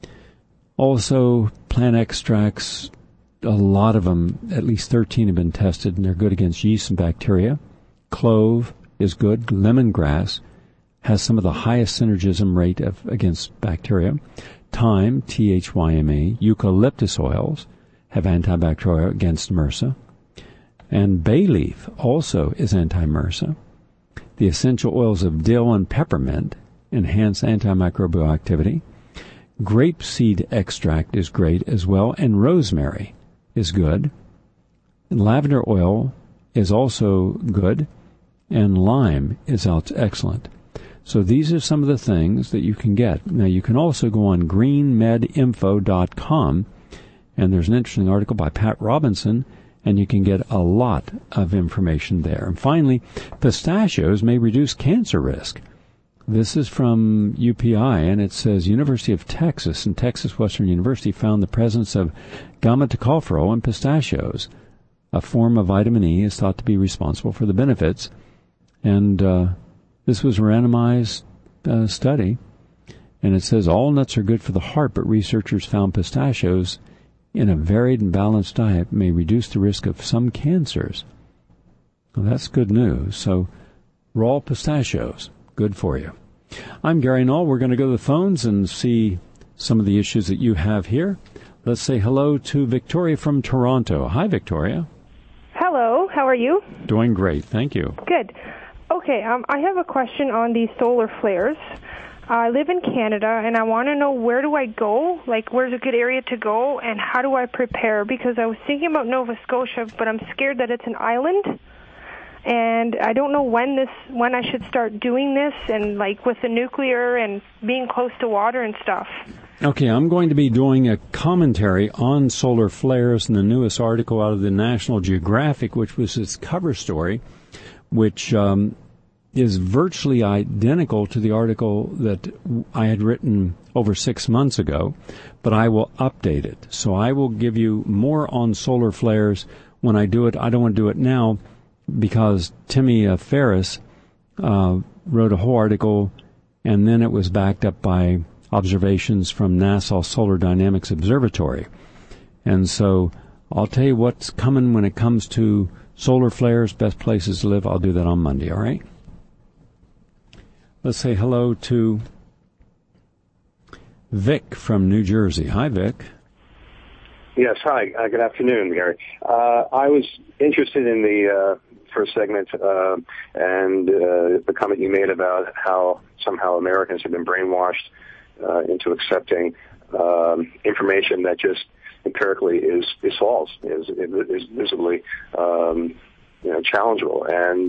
Also, plant extracts, a lot of them, at least 13 have been tested, and they're good against yeast and bacteria. Clove is good. Lemongrass has some of the highest synergism rate against bacteria. Thyme, T-H-Y-M-E, eucalyptus oils have antibacterial against MRSA. And bay leaf also is anti-MRSA. The essential oils of dill and peppermint enhance antimicrobial activity. Grapeseed extract is great as well, and rosemary is good. And lavender oil is also good, and lime is excellent. So these are some of the things that you can get. Now, you can also go on greenmedinfo.com, and there's an interesting article by Pat Robinson, and you can get a lot of information there. And finally, pistachios may reduce cancer risk. This is from UPI, and it says University of Texas and Texas Western University found the presence of gamma-tocopherol in pistachios. A form of vitamin E is thought to be responsible for the benefits. And this was a randomized study, and it says all nuts are good for the heart, but researchers found pistachios in a varied and balanced diet may reduce the risk of some cancers. Well, that's good news. So raw pistachios, good for you. I'm Gary Null. We're going to go to the phones and see some of the issues that you have here. Let's say hello to Victoria from Toronto. Hi, Victoria. Hello. How are you? Doing great. Thank you. Good. Okay, I have a question on these solar flares. I live in Canada, and I want to know where do I go, like where's a good area to go, and how do I prepare? Because I was thinking about Nova Scotia, but I'm scared that it's an island, and I don't know when I should start doing this, and like with the nuclear and being close to water and stuff. Okay, I'm going to be doing a commentary on solar flares in the newest article out of the National Geographic, which was its cover story, which is virtually identical to the article that I had written over 6 months ago, but I will update it. So I will give you more on solar flares when I do it. I don't want to do it now because Timmy Ferris wrote a whole article, and then it was backed up by observations from NASA Solar Dynamics Observatory. And so I'll tell you what's coming when it comes to solar flares, best places to live. I'll do that on Monday, all right? Let's say hello to Vic from New Jersey. Hi, Vic. Yes, hi. Good afternoon, Gary. I was interested in the first segment and the comment you made about how somehow Americans have been brainwashed into accepting information that just empirically is false, is visibly challengeable. And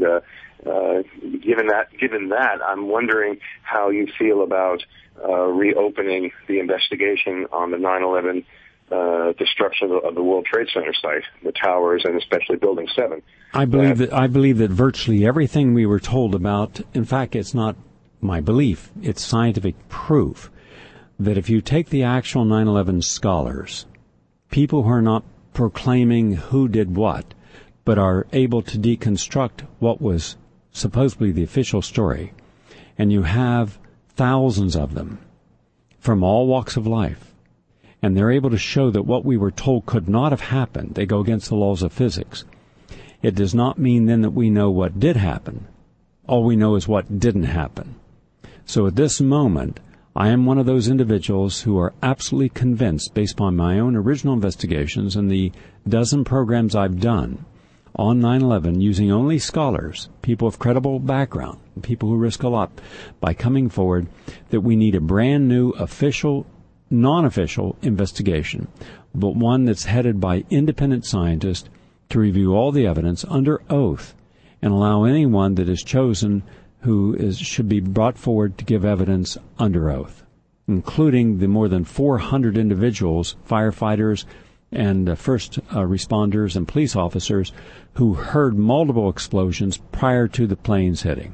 given that, I'm wondering how you feel about reopening the investigation on the 9/11 destruction of the World Trade Center site, the towers, and especially Building 7. I believe that virtually everything we were told about, in fact, it's not my belief, it's scientific proof, that if you take the actual 9/11 scholars, people who are not proclaiming who did what, but are able to deconstruct what was supposedly the official story, and you have thousands of them from all walks of life, and they're able to show that what we were told could not have happened. They go against the laws of physics. It does not mean then that we know what did happen. All we know is what didn't happen. So at this moment, I am one of those individuals who are absolutely convinced, based upon my own original investigations and the dozen programs I've done on 9/11 using only scholars, people of credible background, people who risk a lot by coming forward, that we need a brand new official, non-official investigation, but one that's headed by independent scientists to review all the evidence under oath and allow anyone that is chosen should be brought forward to give evidence under oath, including the more than 400 individuals, firefighters and first responders and police officers who heard multiple explosions prior to the planes hitting.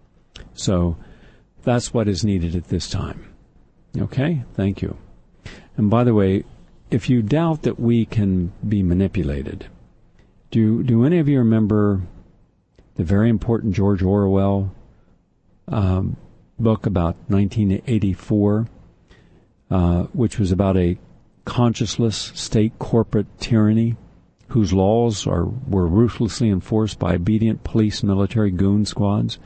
So that's what is needed at this time. Okay? Thank you. And by the way, if you doubt that we can be manipulated, do any of you remember the very important George Orwell book about 1984, which was about a conscienceless state corporate tyranny whose laws were ruthlessly enforced by obedient police and military goon squads?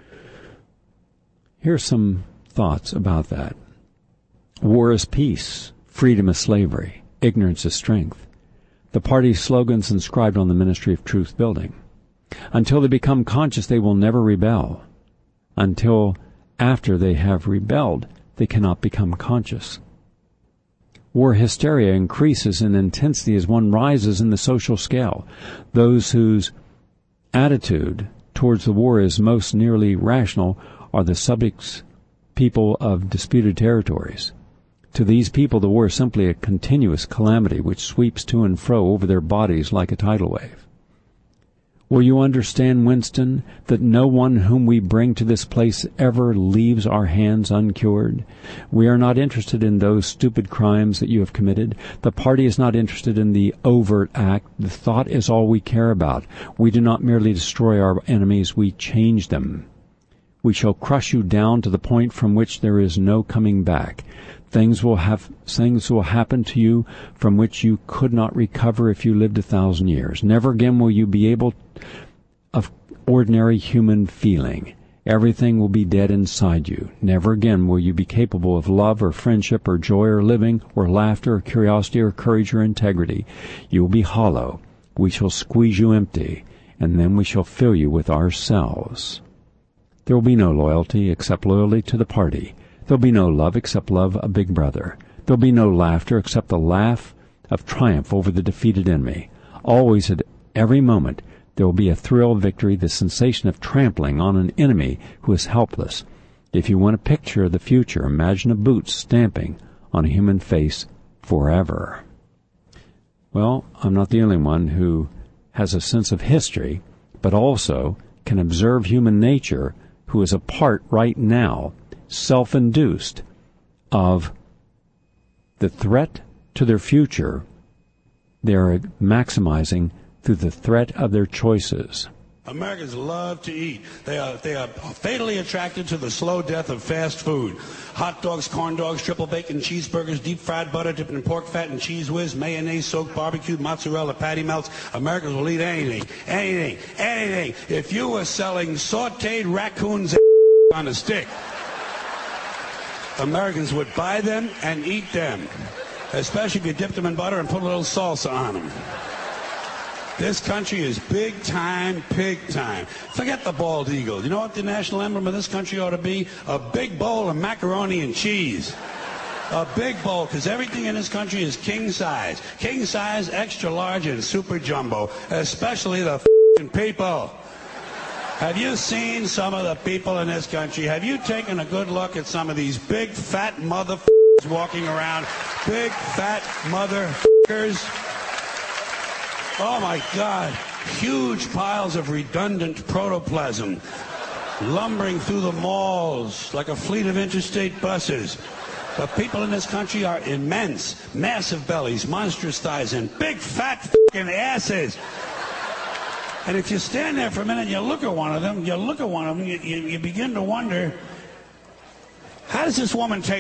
Here's some thoughts about that. War is peace. Freedom is slavery. Ignorance is strength. The party's slogans inscribed on the Ministry of Truth building. Until they become conscious, they will never rebel. Until after they have rebelled, they cannot become conscious. War hysteria increases in intensity as one rises in the social scale. Those whose attitude towards the war is most nearly rational are the subjects, people of disputed territories. To these people, the war is simply a continuous calamity which sweeps to and fro over their bodies like a tidal wave. Will you understand, Winston, that no one whom we bring to this place ever leaves our hands uncured? We are not interested in those stupid crimes that you have committed. The party is not interested in the overt act. The thought is all we care about. We do not merely destroy our enemies, we change them. We shall crush you down to the point from which there is no coming back. Things will happen to you from which you could not recover if you lived 1,000 years. Never again will you be able of ordinary human feeling. Everything will be dead inside you. Never again will you be capable of love or friendship or joy or living or laughter or curiosity or courage or integrity. You will be hollow. We shall squeeze you empty, and then we shall fill you with ourselves. There will be no loyalty except loyalty to the party. There'll be no love except love of Big Brother. There'll be no laughter except the laugh of triumph over the defeated enemy. Always, at every moment, there will be a thrill of victory, the sensation of trampling on an enemy who is helpless. If you want a picture of the future, imagine a boot stamping on a human face forever. Well, I'm not the only one who has a sense of history, but also can observe human nature, who is a part right now, self-induced, of the threat to their future they are maximizing through the threat of their choices. Americans love to eat. They are fatally attracted to the slow death of fast food. Hot dogs, corn dogs, triple bacon cheeseburgers, deep fried butter dipped in pork fat and cheese whiz, mayonnaise soaked barbecued mozzarella patty melts. Americans will eat anything. If you were selling sautéed raccoons on a stick, Americans would buy them and eat them, especially if you dipped them in butter and put a little salsa on them. This country is big time, pig time. Forget the bald eagle. You know what the national emblem of this country ought to be? A big bowl of macaroni and cheese. A big bowl, because everything in this country is king size. King size, extra large, and super jumbo, especially the f***ing people. Have you seen some of the people in this country? Have you taken a good look at some of these big, fat motherfuckers walking around? Big, fat motherfuckers. Oh, my God. Huge piles of redundant protoplasm lumbering through the malls like a fleet of interstate buses. The people in this country are immense, massive bellies, monstrous thighs, and big, fat fucking asses. And if you stand there for a minute and you look at one of them, you begin to wonder, how does this woman take?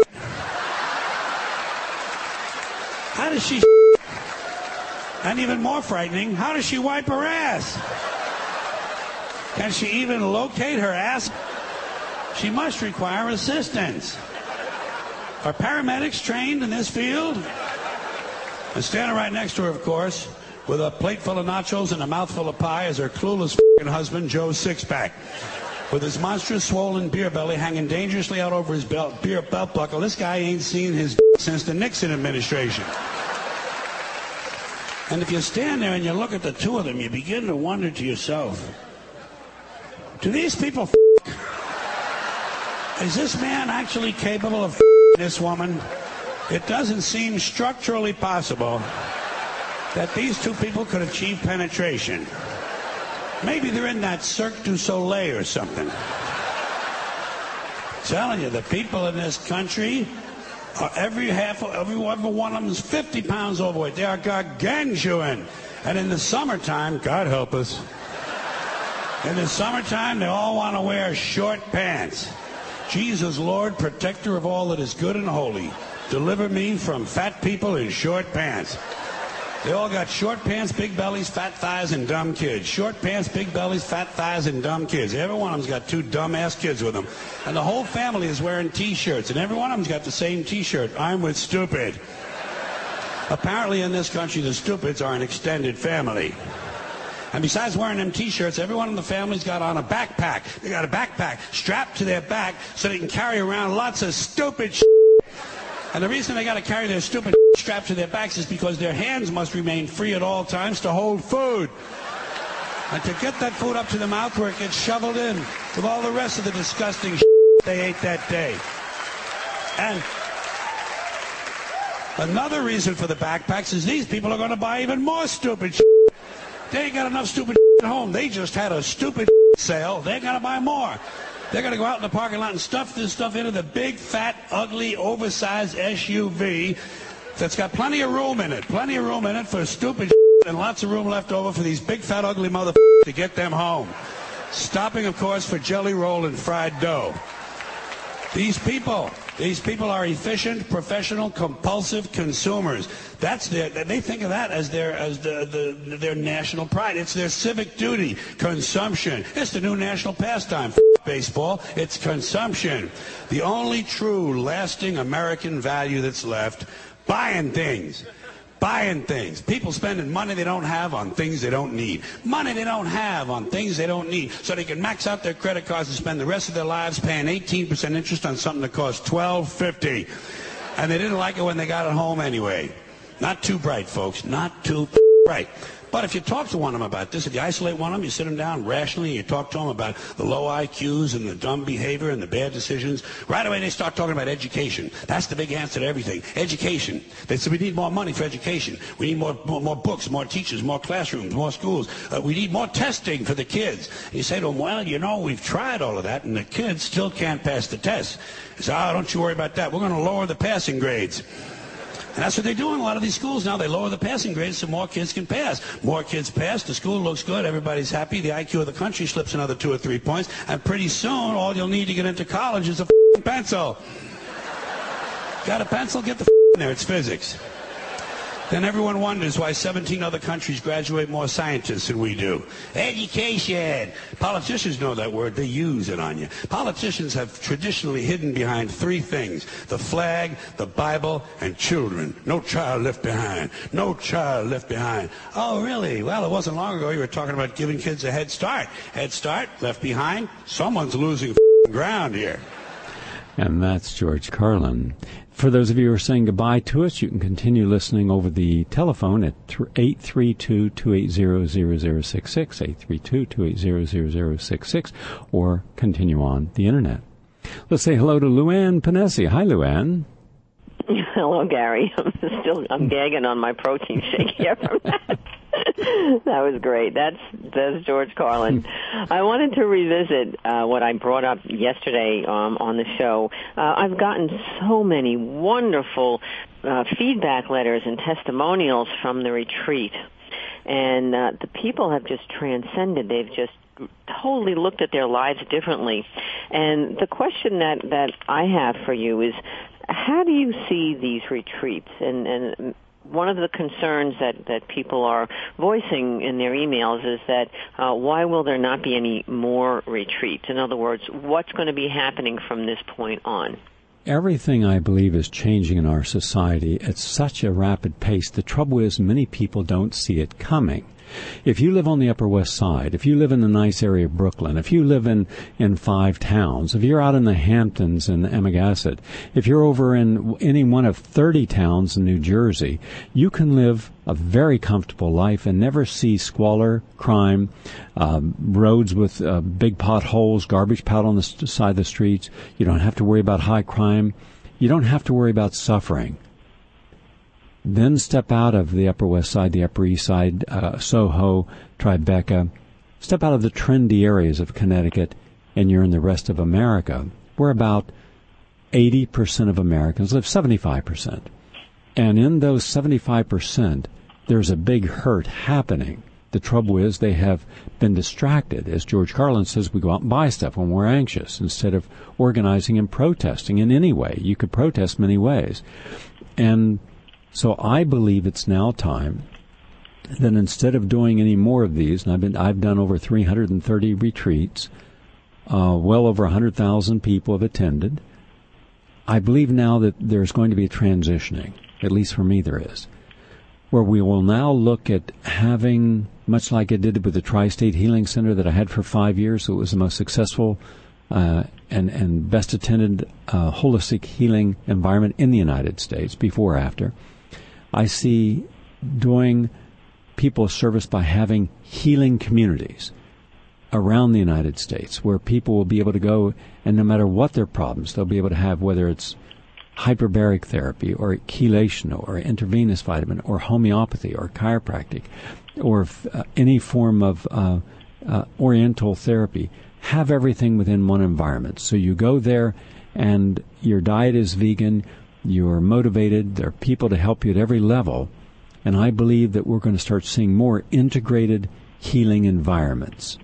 How does she? And even more frightening, how does she wipe her ass? Can she even locate her ass? She must require assistance. Are paramedics trained in this field? I'm standing right next to her, of course, with a plate full of nachos and a mouthful of pie is her clueless f***ing husband, Joe Sixpack, with his monstrous swollen beer belly hanging dangerously out over his belt buckle. This guy ain't seen his since the Nixon administration. And if you stand there and you look at the two of them, you begin to wonder to yourself, do these people is this man actually capable of this woman? It doesn't seem structurally possible that these two people could achieve penetration. Maybe they're in that Cirque du Soleil or something. I'm telling you, the people in this country, every one of them is 50 pounds overweight. They are gargantuan. And in the summertime, God help us, in the summertime, they all want to wear short pants. Jesus, Lord, protector of all that is good and holy, deliver me from fat people in short pants. They all got short pants, big bellies, fat thighs, and dumb kids. Short pants, big bellies, fat thighs, and dumb kids. Every one of them's got two dumb-ass kids with them. And the whole family is wearing T-shirts, and every one of them's got the same T-shirt. I'm with stupid. Apparently in this country, the stupids are an extended family. And besides wearing them T-shirts, every one of the families got on a backpack. They got a backpack strapped to their back so they can carry around lots of stupid shit. And the reason they got to carry their stupid strapped to their backs is because their hands must remain free at all times to hold food. And to get that food up to the mouth where it gets shoveled in with all the rest of the disgusting they ate that day. And another reason for the backpacks is these people are going to buy even more stupid shit. They ain't got enough stupid at home. They just had a stupid sale. They're going to buy more. They're going to go out in the parking lot and stuff this stuff into the big, fat, ugly, oversized SUV that's got plenty of room in it. Plenty of room in it for stupid and lots of room left over for these big, fat, ugly motherfuckers to get them home. Stopping, of course, for jelly roll and fried dough. These people are efficient, professional, compulsive consumers. They think of that as their national pride. It's their civic duty. Consumption. It's the new national pastime. Baseball. It's consumption. The only true, lasting American value that's left, buying things. Buying things. People spending money they don't have on things they don't need. Money they don't have on things they don't need. So they can max out their credit cards and spend the rest of their lives paying 18% interest on something that costs $12.50. And they didn't like it when they got it home anyway. Not too bright, folks. Not too right. But if you talk to one of them about this, if you isolate one of them, you sit them down rationally, and you talk to them about the low IQs and the dumb behavior and the bad decisions, right away they start talking about education. That's the big answer to everything. Education. They say we need more money for education. We need more books, more teachers, more classrooms, more schools. We need more testing for the kids. And you say to them, well, you know, we've tried all of that, and the kids still can't pass the test. They say, oh, don't you worry about that. We're going to lower the passing grades. And that's what they do in a lot of these schools now. They lower the passing grades so more kids can pass. More kids pass, the school looks good, everybody's happy, the IQ of the country slips another 2 or 3 points, and pretty soon all you'll need to get into college is a pencil. Got a pencil? Get the in there. It's physics. Then everyone wonders why 17 other countries graduate more scientists than we do. Education. Politicians know that word. They use it on you. Politicians have traditionally hidden behind 3 things: the flag, the Bible, and children. No child left behind. No child left behind. Oh, really? Well, it wasn't long ago you were talking about giving kids a head start. Head start, left behind. Someone's losing ground here. And that's George Carlin. For those of you who are saying goodbye to us, you can continue listening over the telephone at 832-280-0066, 832-280-0066, or continue on the Internet. Let's say hello to Luann Panesi. Hi, Luann. Hello, Gary. I'm gagging on my protein shake here from that. That was great. That's George Carlin. I wanted to revisit what I brought up yesterday on the show. I've gotten so many wonderful feedback letters and testimonials from the retreat. And the people have just transcended. They've just totally looked at their lives differently. And the question that I have for you is, how do you see these retreats? And one of the concerns that people are voicing in their emails is that why will there not be any more retreats? In other words, what's going to be happening from this point on? Everything, I believe, is changing in our society at such a rapid pace. The trouble is many people don't see it coming. If you live on the Upper West Side, if you live in a nice area of Brooklyn, if you live in 5 towns, if you're out in the Hamptons and Amagansett, if you're over in any one of 30 towns in New Jersey, you can live a very comfortable life and never see squalor, crime, roads with big potholes, garbage piled on the side of the streets. You don't have to worry about high crime. You don't have to worry about suffering. Then step out of the Upper West Side, the Upper East Side, Soho, Tribeca. Step out of the trendy areas of Connecticut, and you're in the rest of America, where about 80% of Americans live, 75%. And in those 75%, there's a big hurt happening. The trouble is they have been distracted. As George Carlin says, we go out and buy stuff when we're anxious instead of organizing and protesting in any way. You could protest many ways. And so I believe it's now time that instead of doing any more of these, and I've done over 330 retreats, well over 100,000 people have attended. I believe now that there's going to be a transitioning, at least for me there is, where we will now look at having, much like I did with the Tri-State Healing Center that I had for 5 years, so it was the most successful and best attended holistic healing environment in the United States, before or after. I see doing people a service by having healing communities around the United States where people will be able to go, and no matter what their problems, they'll be able to have, whether it's hyperbaric therapy or chelation or intravenous vitamin or homeopathy or chiropractic or any form of oriental therapy, have everything within one environment. So you go there and your diet is vegan, you're motivated, there are people to help you at every level, and I believe that we're going to start seeing more integrated healing environments.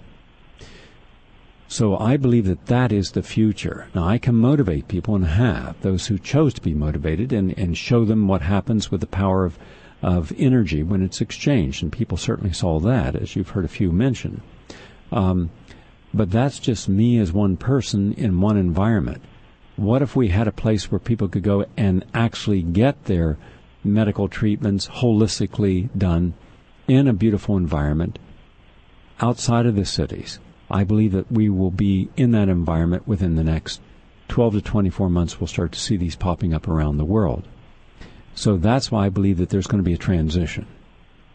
So I believe that that is the future. Now, I can motivate people, and have, those who chose to be motivated, and show them what happens with the power of energy when it's exchanged, and people certainly saw that, as you've heard a few mention. But that's just me as one person in one environment. What if we had a place where people could go and actually get their medical treatments holistically done in a beautiful environment outside of the cities? I believe that we will be in that environment within the next 12 to 24 months. We'll start to see these popping up around the world. So that's why I believe that there's going to be a transition.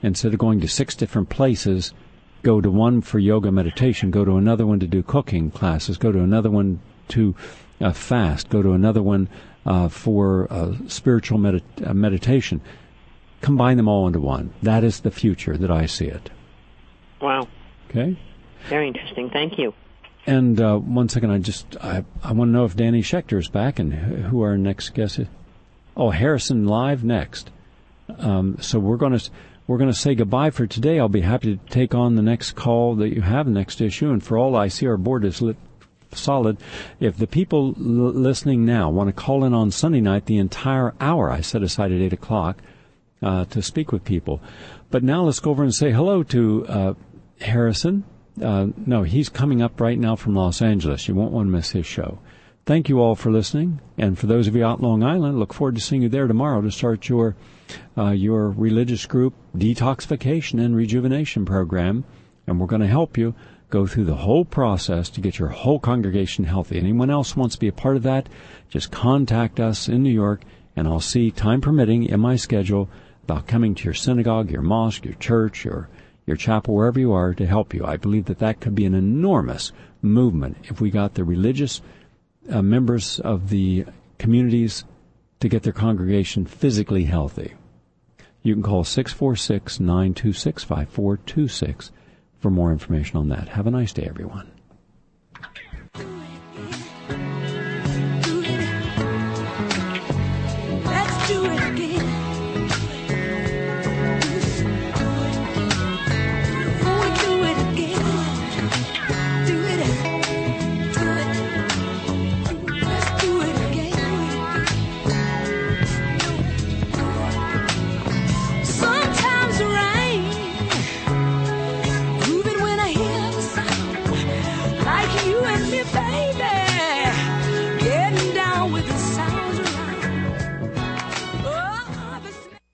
instead of going to 6 different places, go to one for yoga meditation, go to another one to do cooking classes, go to another one to fast, go to another one for spiritual meditation. Combine them all into one. That is the future that I see it. Wow. Okay? Very interesting. Thank you. And 1 second, I want to know if Danny Schechter is back and who our next guest is. Oh, Harrison live next. So we're going to say goodbye for today. I'll be happy to take on the next call that you have, the next issue. And for all I see, our board is lit solid. If the people listening now want to call in on Sunday night, the entire hour I set aside at 8 o'clock to speak with people. But now let's go over and say hello to Harrison. No, he's coming up right now from Los Angeles. You won't want to miss his show. Thank you all for listening. And for those of you out Long Island, look forward to seeing you there tomorrow to start your religious group detoxification and rejuvenation program. And we're going to help you go through the whole process to get your whole congregation healthy. Anyone else wants to be a part of that, just contact us in New York, and I'll see, time permitting, in my schedule about coming to your synagogue, your mosque, your church, your chapel, wherever you are, to help you. I believe that could be an enormous movement if we got the religious members of the communities to get their congregation physically healthy. You can call 646-926-5426 for more information on that. Have a nice day, everyone.